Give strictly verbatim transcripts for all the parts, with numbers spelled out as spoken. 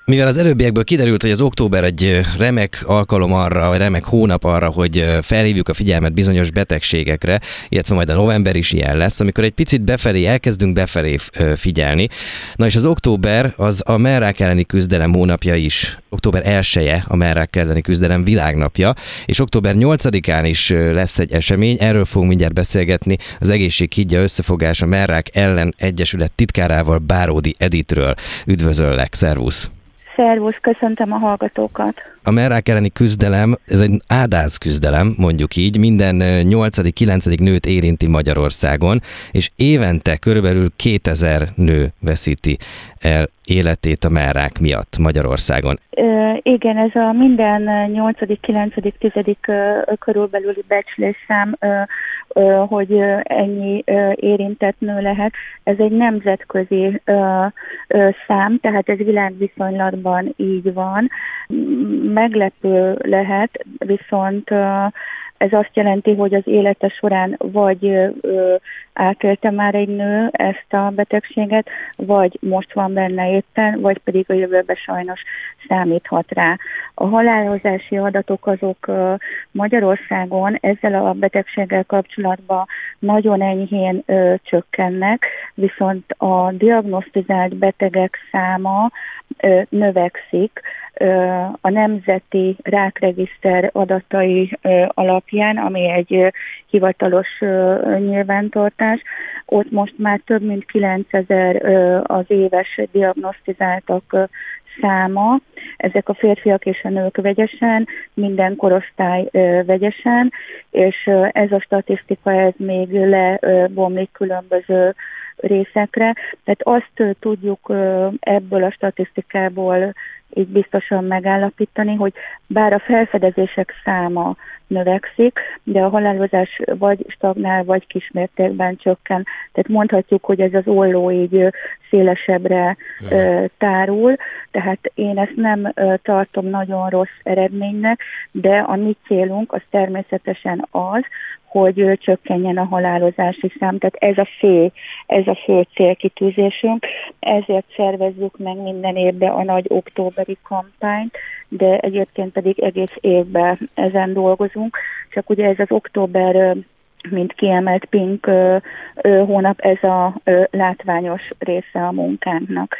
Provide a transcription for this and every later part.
Mivel az előbbiekből kiderült, hogy az október egy remek alkalom arra, vagy remek hónap arra, hogy felhívjuk a figyelmet bizonyos betegségekre, illetve majd a november is ilyen lesz, amikor egy picit befelé elkezdünk befelé figyelni. Na és az október az a mellrák elleni küzdelem hónapja is. október elseje a mellrák elleni küzdelem világnapja, és október nyolcadikán is lesz egy esemény, erről fogunk mindjárt beszélgetni, az Egészséghídja Összefogás a Mellrák ellen egyesület titkárával, Báródi Editről. Üdvözöllek, szervusz! Szervusz, köszöntöm a hallgatókat! A mellrák elleni küzdelem, ez egy ádáz küzdelem, mondjuk így, minden nyolcadik-kilencedik nőt érinti Magyarországon, és évente körülbelül kétezer nő veszíti el életét a mellrák miatt Magyarországon. Ö, igen, ez a minden nyolcadik, kilencedik, tizedik körülbelüli becslésszám, ö, ö, hogy ennyi ö, érintett nő lehet. Ez egy nemzetközi ö, ö, szám, tehát ez világviszonylatban így van. Meglepő lehet, viszont ö, ez azt jelenti, hogy az élete során vagy ö, átélte már egy nő ezt a betegséget, vagy most van benne éppen, vagy pedig a jövőben sajnos számíthat rá. A halálozási adatok azok ö, Magyarországon ezzel a betegséggel kapcsolatban nagyon enyhén ö, csökkennek, viszont a diagnosztizált betegek száma ö, növekszik. A Nemzeti Rákregiszter adatai alapján, ami egy hivatalos nyilvántartás, ott most már több mint kilencezer az éves diagnosztizáltak száma. Ezek a férfiak és a nők vegyesen, minden korosztály vegyesen, és ez a statisztika ez még lebomlik különböző részekre. Tehát azt tudjuk ebből a statisztikából így biztosan megállapítani, hogy bár a felfedezések száma növekszik, de a halálozás vagy stagnál, vagy kismértékben csökken. Tehát mondhatjuk, hogy ez az olló így szélesebbre uh, tárul, tehát én ezt nem uh, tartom nagyon rossz eredménynek, de a mi célunk az természetesen az, hogy csökkenjen a halálozási szám. Tehát ez a fő, ez a fő célkitűzésünk. Ezért szervezzük meg minden évben a nagy októberi kampányt, de egyébként pedig egész évben ezen dolgozunk. Csak ugye ez az október, mint kiemelt pink hónap, ez a látványos része a munkánknak.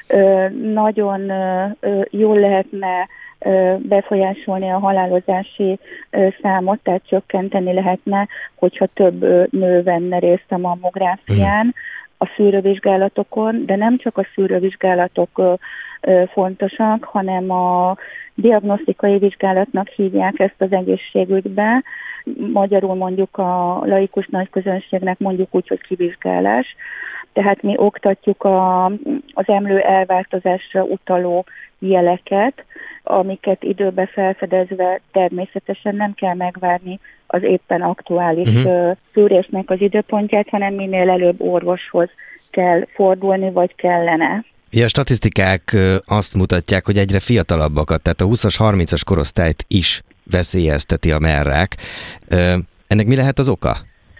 Nagyon jól lehetne befolyásolni a halálozási számot, tehát csökkenteni lehetne, hogyha több nő venne részt a mammográfián, a szűrővizsgálatokon, de nem csak a szűrővizsgálatok fontosak, hanem a diagnosztikai vizsgálatnak hívják ezt az egészségügybe. Magyarul mondjuk a laikus nagyközönségnek mondjuk úgy, hogy kivizsgálás. Tehát mi oktatjuk a, az emlő elváltozásra utaló jeleket, amiket időbe felfedezve természetesen nem kell megvárni az éppen aktuális uh-huh. szűrésnek az időpontját, hanem minél előbb orvoshoz kell fordulni, vagy kellene. Ja, a statisztikák azt mutatják, hogy egyre fiatalabbakat, tehát a húszas, harmincas korosztályt is veszélyezteti a mellrák. Ennek mi lehet az oka?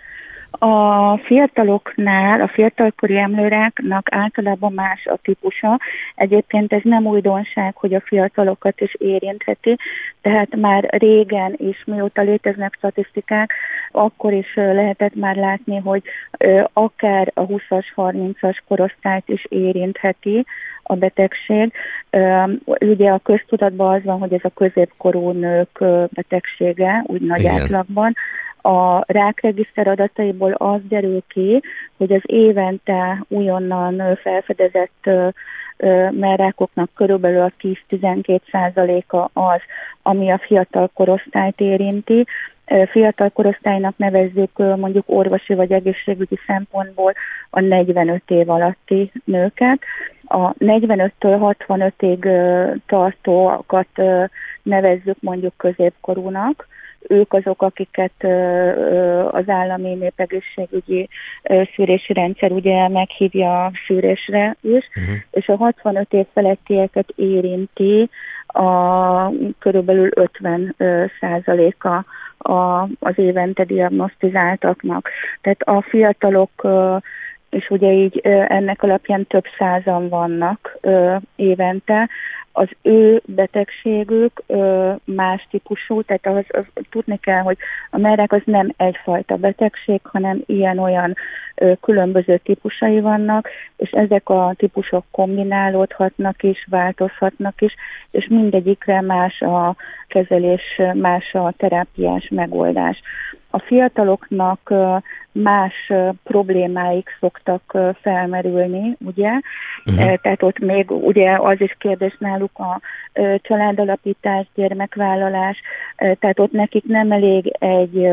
A fiataloknál, a fiatalkori emlőráknak általában más a típusa. Egyébként ez nem újdonság, hogy a fiatalokat is érintheti, tehát már régen is, mióta léteznek statisztikák, akkor is lehetett már látni, hogy akár a húszas, harmincas korosztályt is érintheti a betegség. Ugye a köztudatban az van, hogy ez a középkorú nők betegsége, úgy nagy Igen. átlagban. A rákregiszter adataiból az derül ki, hogy az évente újonnan felfedezett mellrákoknak körülbelül a tíz-tizenkét százaléka az, ami a fiatal korosztályt érinti. Fiatal korosztálynak nevezzük mondjuk orvosi vagy egészségügyi szempontból a negyvenöt év alatti nőket. A negyvenöttől hatvanötig tartókat nevezzük mondjuk középkorúnak. Ők azok, akiket az állami népegészségügyi szűrési rendszer ugye meghívja a szűrésre is, uh-huh. és a hatvanöt év felettieket érinti a körülbelül ötven százaléka az évente diagnosztizáltaknak. Tehát a fiatalok és ugye így ennek alapján több százan vannak évente, az ő betegségük más típusú, tehát az, az, tudni kell, hogy a mellrák az nem egyfajta betegség, hanem ilyen-olyan különböző típusai vannak, és ezek a típusok kombinálódhatnak is, változhatnak is, és mindegyikre más a kezelés, más a terápiás megoldás. A fiataloknak más problémáik szoktak felmerülni, ugye? Uh-huh. Tehát ott még ugye az is kérdés náluk a családalapítás, gyermekvállalás, tehát ott nekik nem elég egy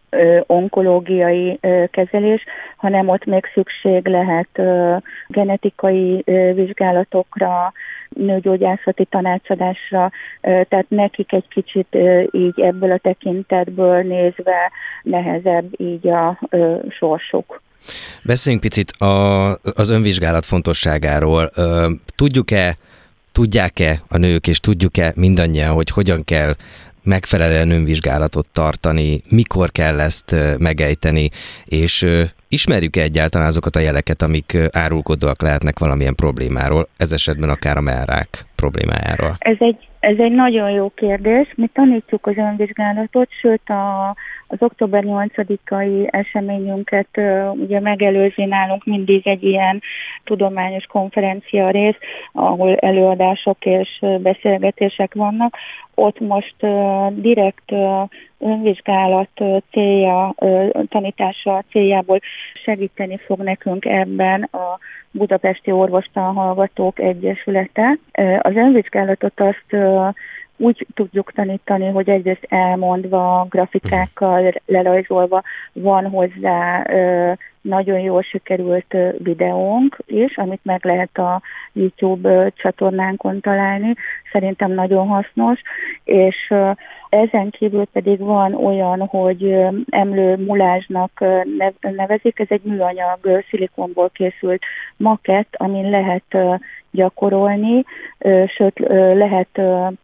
onkológiai kezelés, hanem ott még szükség lehet genetikai vizsgálatokra, nőgyógyászati tanácsadásra, tehát nekik egy kicsit így ebből a tekintetből nézve nehezebb így a sorsuk. Beszéljünk picit a, az önvizsgálat fontosságáról. Tudjuk-e, tudják-e a nők, és tudjuk-e mindannyian, hogy hogyan kell megfelelően önvizsgálatot tartani, mikor kell ezt megejteni, és ismerjük-e egyáltalán azokat a jeleket, amik árulkodóak lehetnek valamilyen problémáról, ez esetben akár a mellrák problémájáról? Ez egy, ez egy nagyon jó kérdés. Mi tanítjuk az önvizsgálatot, sőt a, az október nyolcadikai eseményünket ugye megelőzi nálunk mindig egy ilyen tudományos konferencia rész, ahol előadások és beszélgetések vannak. Ott most uh, direkt uh, önvizsgálat uh, célja, uh, tanítása céljából segíteni fog nekünk ebben a Budapesti Orvostan Hallgatók Egyesülete. Uh, az önvizsgálatot azt uh, úgy tudjuk tanítani, hogy egyrészt elmondva, grafikákkal lelajzolva, van hozzá uh, nagyon jól sikerült videónk is, amit meg lehet a YouTube csatornánkon találni. Szerintem nagyon hasznos, és ezen kívül pedig van olyan, hogy emlőmulázsnak nevezik, ez egy műanyag szilikonból készült makett, amin lehet gyakorolni, sőt lehet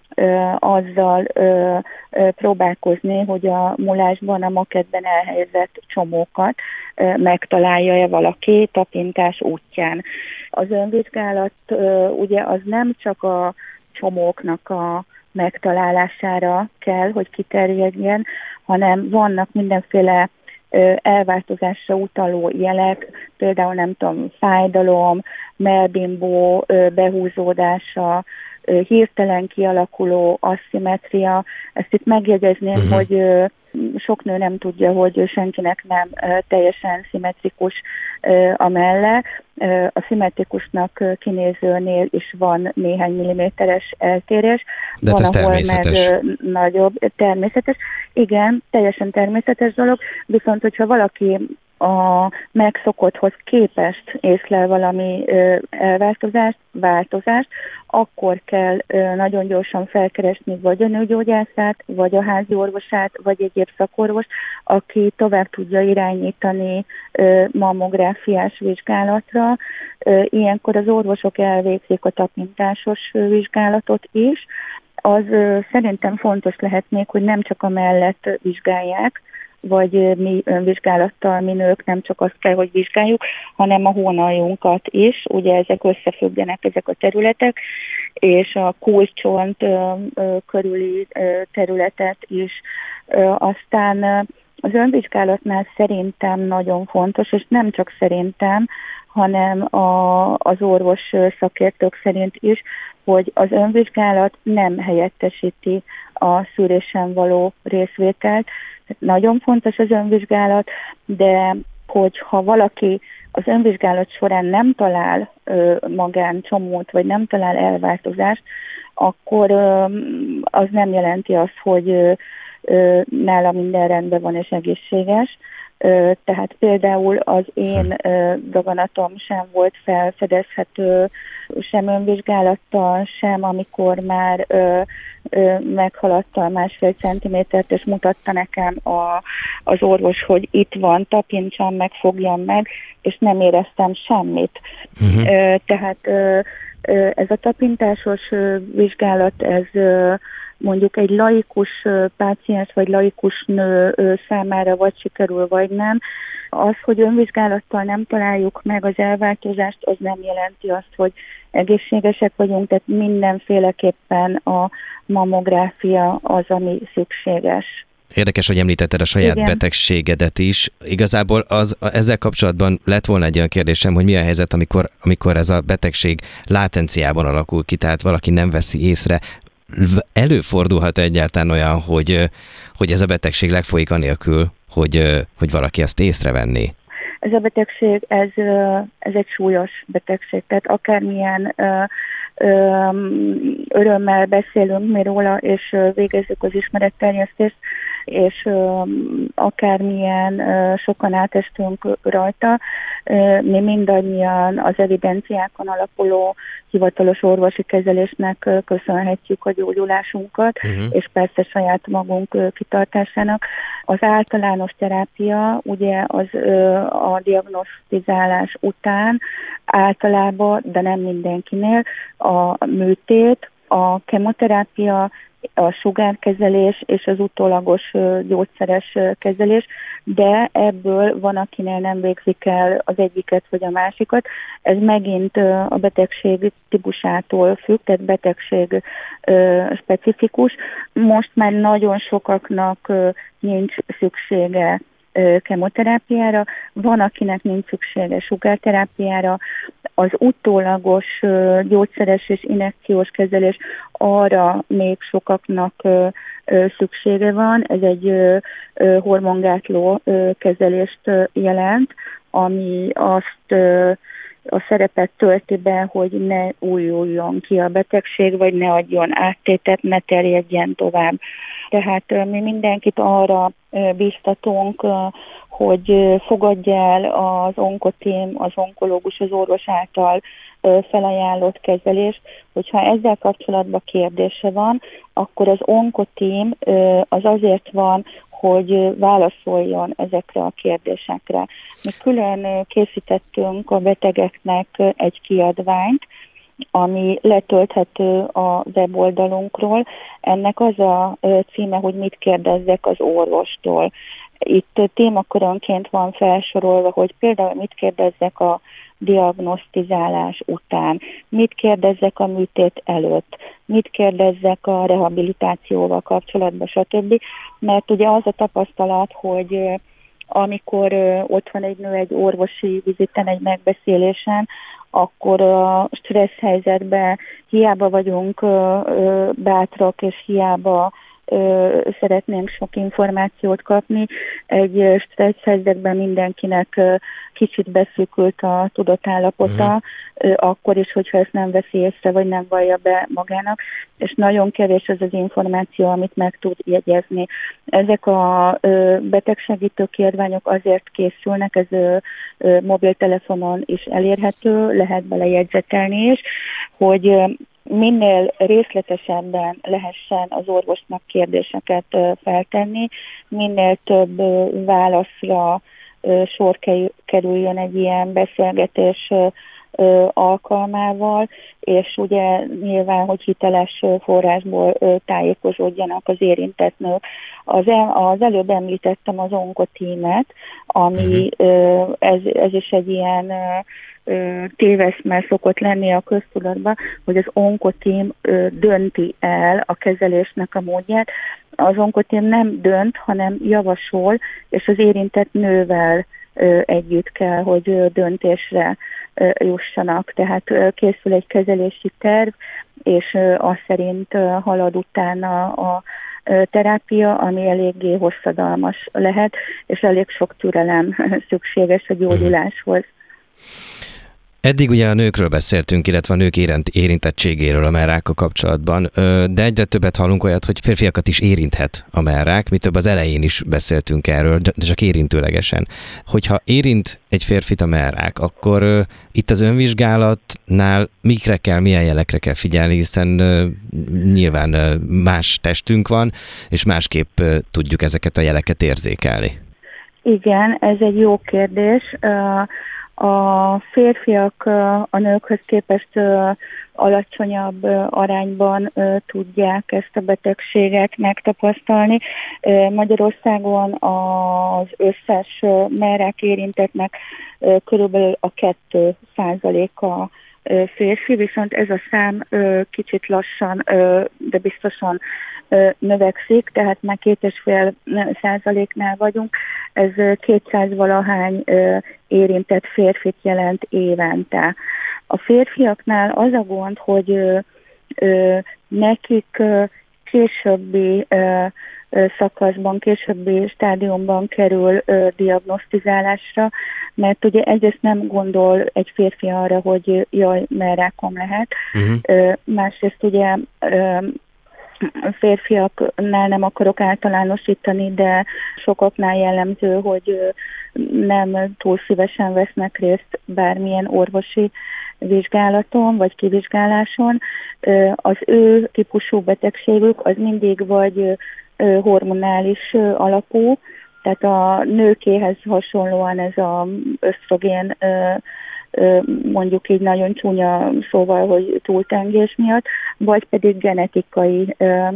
azzal ö, ö, próbálkozni, hogy a mulásban, a makettben elhelyezett csomókat ö, megtalálja-e valaki tapintás útján. Az önvizsgálat ö, ugye az nem csak a csomóknak a megtalálására kell, hogy kiterjedjen, hanem vannak mindenféle ö, elváltozásra utaló jelek, például nem tudom, fájdalom, mellbimbó ö, behúzódása, hirtelen kialakuló asszimetria. Ezt itt megjegyezném, uh-huh. hogy sok nő nem tudja, hogy senkinek nem teljesen szimmetrikus a melle. A szimmetrikusnak kinézőnél is van néhány milliméteres eltérés. De van, ez természetes. Meg nagyobb, természetes. Igen, teljesen természetes dolog, viszont hogyha valaki a megszokotthoz képest észlel valami ö, elváltozást, változást, akkor kell ö, nagyon gyorsan felkeresni vagy a nőgyógyászát, vagy a házi orvosát, vagy egyéb szakorvos, aki tovább tudja irányítani ö, mammográfiás vizsgálatra. Ö, ilyenkor az orvosok elvégzik a tapintásos vizsgálatot is. Az ö, szerintem fontos lehet még, hogy nem csak a mellett vizsgálják, vagy mi önvizsgálattal mi nők nem csak azt kell, hogy vizsgáljuk, hanem a hónaljunkat is, ugye ezek összefüggenek, ezek a területek, és a kulcsont ö, ö, körüli ö, területet is. Ö, aztán ö, az önvizsgálatnál szerintem nagyon fontos, és nem csak szerintem, hanem a, az orvos szakértők szerint is, hogy az önvizsgálat nem helyettesíti a szűrésen való részvételt. Nagyon fontos az önvizsgálat, de hogyha valaki az önvizsgálat során nem talál ö, magáncsomót, vagy nem talál elváltozást, akkor ö, az nem jelenti azt, hogy ö, ö, nála minden rendben van és egészséges. Ö, tehát például az én ö, daganatom sem volt felfedezhető, sem önvizsgálattal, sem amikor már ö, ö, meghaladta a másfél centimétert, és mutatta nekem a, az orvos, hogy itt van, tapintsam meg, fogjam meg, és nem éreztem semmit. Uh-huh. Ö, tehát ö, ö, ez a tapintásos ö, vizsgálat, ez ö, mondjuk egy laikus páciens vagy laikus nő számára vagy sikerül, vagy nem. Az, hogy önvizsgálattal nem találjuk meg az elváltozást, az nem jelenti azt, hogy egészségesek vagyunk, tehát mindenféleképpen a mammográfia az, ami szükséges. Érdekes, hogy említetted a saját Igen. betegségedet is. Igazából az, ezzel kapcsolatban lett volna egy olyan kérdésem, hogy mi a helyzet, amikor, amikor ez a betegség látenciában alakul ki, tehát valaki nem veszi észre. Előfordulhat egyáltalán olyan, hogy, hogy ez a betegség legfolyik anélkül, hogy, hogy valaki ezt észrevenné? Ez a betegség, ez, ez egy súlyos betegség, tehát akármilyen örömmel beszélünk mi róla, és végezzük az ismeretterjesztést, és akármilyen sokan átestünk rajta, mi mindannyian az evidenciákon alapuló hivatalos orvosi kezelésnek köszönhetjük a gyógyulásunkat, uh-huh. és persze saját magunk kitartásának. Az általános terápia, ugye az a diagnosztizálás után általában, de nem mindenkinél, a műtét, a kemoterápia, a sugárkezelés és az utólagos gyógyszeres kezelés, de ebből van, akinél nem végzik el az egyiket vagy a másikat. Ez megint a betegség típusától függ, tehát betegség specifikus. Most már nagyon sokaknak nincs szüksége kemoterápiára, van, akinek nincs szüksége sugárterápiára, az utólagos gyógyszeres és injekciós kezelés arra még sokaknak szüksége van. Ez egy hormongátló kezelést jelent, ami azt a szerepet tölti be, hogy ne újuljon ki a betegség, vagy ne adjon áttétet, ne terjedjen tovább. Tehát mi mindenkit arra bíztatunk, hogy fogadja el az onkotím, az onkológus, az orvos által felajánlott kezelést, hogyha ezzel kapcsolatban kérdése van, akkor az onkotím az azért van, hogy válaszoljon ezekre a kérdésekre. Mi külön készítettünk a betegeknek egy kiadványt, ami letölthető a weboldalunkról. Ennek az a címe, hogy mit kérdezzek az orvostól. Itt témakörönként van felsorolva, hogy például mit kérdezzek a diagnosztizálás után, mit kérdezzek a műtét előtt, mit kérdezzek a rehabilitációval kapcsolatban, stb. Mert ugye az a tapasztalat, hogy amikor ott van egy nő egy orvosi viziten, egy megbeszélésen, akkor a stressz helyzetben hiába vagyunk bátrak, és hiába szeretnénk sok információt kapni. Egy stressz helyzetben mindenkinek kicsit beszűkült a tudatállapota, uh-huh. akkor is, hogyha ezt nem veszi észre, vagy nem vallja be magának, és nagyon kevés az az információ, amit meg tud jegyezni. Ezek a betegsegítő kiadványok azért készülnek, ez mobiltelefonon is elérhető, lehet bele jegyzetelni is, hogy minél részletesebben lehessen az orvosnak kérdéseket feltenni, minél több válaszra sor kerüljön egy ilyen beszélgetés alkalmával, és ugye nyilván, hogy hiteles forrásból tájékozódjanak az érintett nők. Az, el, az előbb említettem az onkotímet, ami uh-huh. ez, ez is egy ilyen téveszmel szokott lenni a köztudatban, hogy az onkotím dönti el a kezelésnek a módját. Az onkotím nem dönt, hanem javasol, és az érintett nővel együtt kell, hogy döntésre jussanak. Tehát készül egy kezelési terv, és az szerint halad utána a terápia, ami eléggé hosszadalmas lehet, és elég sok türelem szükséges a gyógyuláshoz. Eddig ugye a nőkről beszéltünk, illetve a nők érintettségéről a mellrákkal kapcsolatban, de egyre többet hallunk olyat, hogy férfiakat is érinthet a mellrák, mi több az elején is beszéltünk erről, de csak érintőlegesen. Hogyha érint egy férfit a mellrák, akkor uh, itt az önvizsgálatnál mikre kell, milyen jelekre kell figyelni, hiszen uh, nyilván uh, más testünk van, és másképp uh, tudjuk ezeket a jeleket érzékelni. Igen, ez egy jó kérdés. Uh, A férfiak a nőkhöz képest alacsonyabb arányban tudják ezt a betegséget megtapasztalni. Magyarországon az összes mellrák érintettnek körülbelül a kettő százaléka férfi, viszont ez a szám kicsit lassan, de biztosan növekszik, tehát már két és fél százaléknál vagyunk. Ez kétszáz valahány érintett férfit jelent évente. A férfiaknál az a gond, hogy nekik későbbi szakaszban, későbbi stádiumban kerül diagnosztizálásra, mert ugye egyrészt nem gondol egy férfi arra, hogy jaj, mellrákom lehet. Uh-huh. Másrészt ugye férfiaknál nem akarok általánosítani, de sokaknál jellemző, hogy nem túl szívesen vesznek részt bármilyen orvosi vizsgálaton vagy kivizsgáláson. Az ő típusú betegségük az mindig vagy hormonális alapú, tehát a nőkéhez hasonlóan ez az ösztrogén, mondjuk így nagyon csúnya szóval, hogy túltengés miatt, vagy pedig genetikai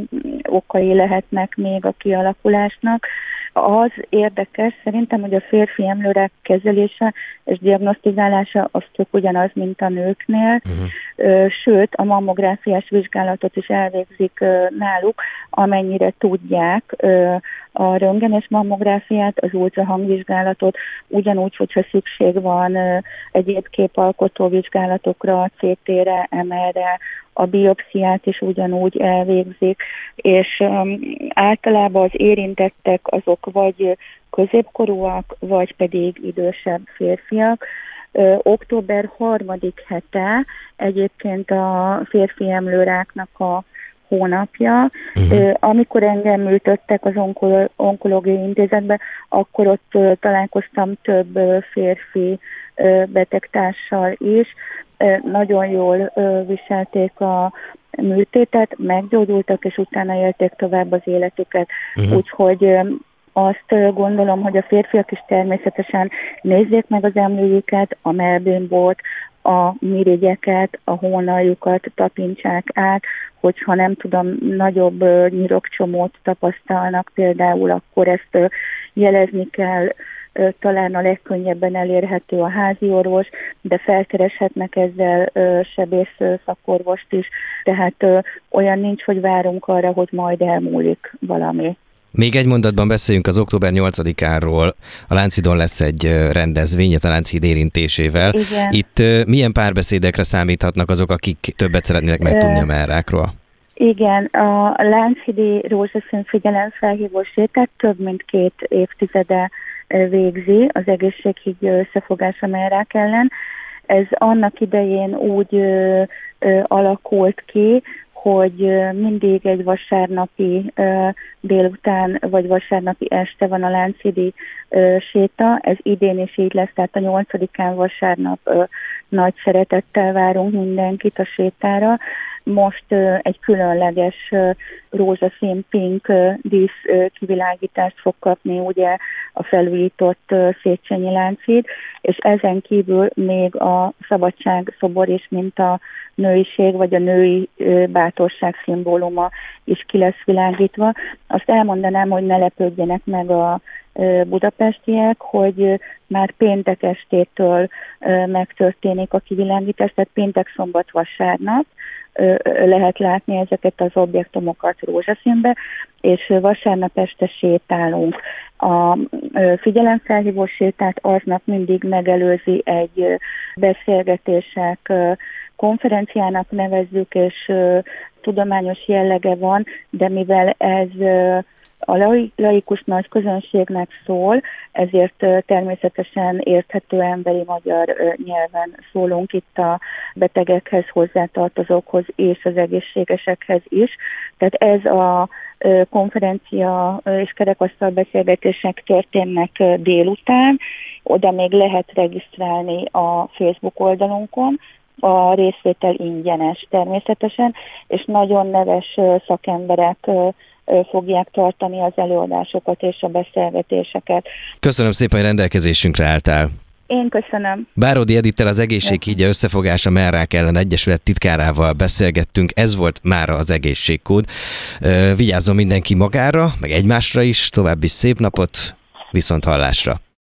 okai lehetnek még a kialakulásnak. Az érdekes szerintem, hogy a férfi emlőrák kezelése és diagnosztizálása az csak ugyanaz, mint a nőknél, uh-huh. Sőt, a mammográfiás vizsgálatot is elvégzik náluk, amennyire tudják a röntgenes mammográfiát, az ultrahangvizsgálatot, ugyanúgy, hogyha szükség van egyéb képalkotó vizsgálatokra, a cé té-re, em er-re, a biopsziát is ugyanúgy elvégzik, és um, általában az érintettek azok vagy középkorúak, vagy pedig idősebb férfiak. Ö, október harmadik hete egyébként a férfi emlőráknak a hónapja. Uh-huh. Amikor engem ültöttek az onkolo- onkológiai intézetbe, akkor ott uh, találkoztam több uh, férfi uh, betegtársal is. Uh, nagyon jól uh, viselték a műtétet, meggyógyultak, és utána élték tovább az életüket. Uh-huh. Úgyhogy um, azt gondolom, hogy a férfiak is természetesen nézzék meg az emlőjüket, a mellbénbort, a mirigyeket, a hónaljukat tapintsák át, hogyha nem tudom, nagyobb uh, nyirokcsomót tapasztalnak például, akkor ezt uh, jelezni kell, uh, talán a legkönnyebben elérhető a házi orvos, de felkereshetnek ezzel uh, sebész uh, szakorvost is, tehát uh, olyan nincs, hogy várunk arra, hogy majd elmúlik valami. Még egy mondatban beszéljünk az október nyolcadikáról. A Lánchídon lesz egy rendezvény a Lánchíd érintésével. Igen. Itt milyen párbeszédekre számíthatnak azok, akik többet szeretnének megtudni a mellrákról? Igen, a Lánchídi rózsaszín figyelemfelhívó sétát több mint két évtizede végzi az egészségügy összefogása mellrák ellen. Ez annak idején úgy ö, ö, alakult ki, hogy mindig egy vasárnapi uh, délután, vagy vasárnapi este van a Lánchídi uh, séta. Ez idén is így lesz, tehát a nyolcadikán vasárnap uh, nagy szeretettel várunk mindenkit a sétára. Most uh, egy különleges uh, rózsaszín pink uh, dísz uh, kivilágítást fog kapni ugye a felújított uh, Széchenyi Lánchíd, és ezen kívül még a szabadság szobor is, mint a nőiség vagy a női uh, bátorság szimbóluma is ki lesz világítva. Azt elmondanám, hogy ne lepődjenek meg a uh, budapestiek, hogy uh, már péntek estétől uh, megtörténik a kivilágítás, tehát péntek, szombat, vasárnap lehet látni ezeket az objektumokat rózsaszínbe, és vasárnap este sétálunk. A figyelemfelhívó sétát aznap mindig megelőzi egy beszélgetések, konferenciának nevezzük, és tudományos jellege van, de mivel ez a laikus nagy közönségnek szól, ezért természetesen érthető emberi magyar nyelven szólunk itt a betegekhez, hozzátartozókhoz és az egészségesekhez is. Tehát ez a konferencia és kerekasztal beszélgetések történnek délután, oda még lehet regisztrálni a Facebook oldalunkon, a részvétel ingyenes természetesen, és nagyon neves szakemberek fogják tartani az előadásokat és a beszélgetéseket. Köszönöm szépen, hogy rendelkezésünkre álltál. Én köszönöm. Bárodi Edittel, az Egészséghídja Összefogása Mellrák ellen Egyesület titkárával beszélgettünk. Ez volt mára az Egészségkód. Vigyázzon mindenki magára, meg egymásra is. További szép napot, viszont hallásra.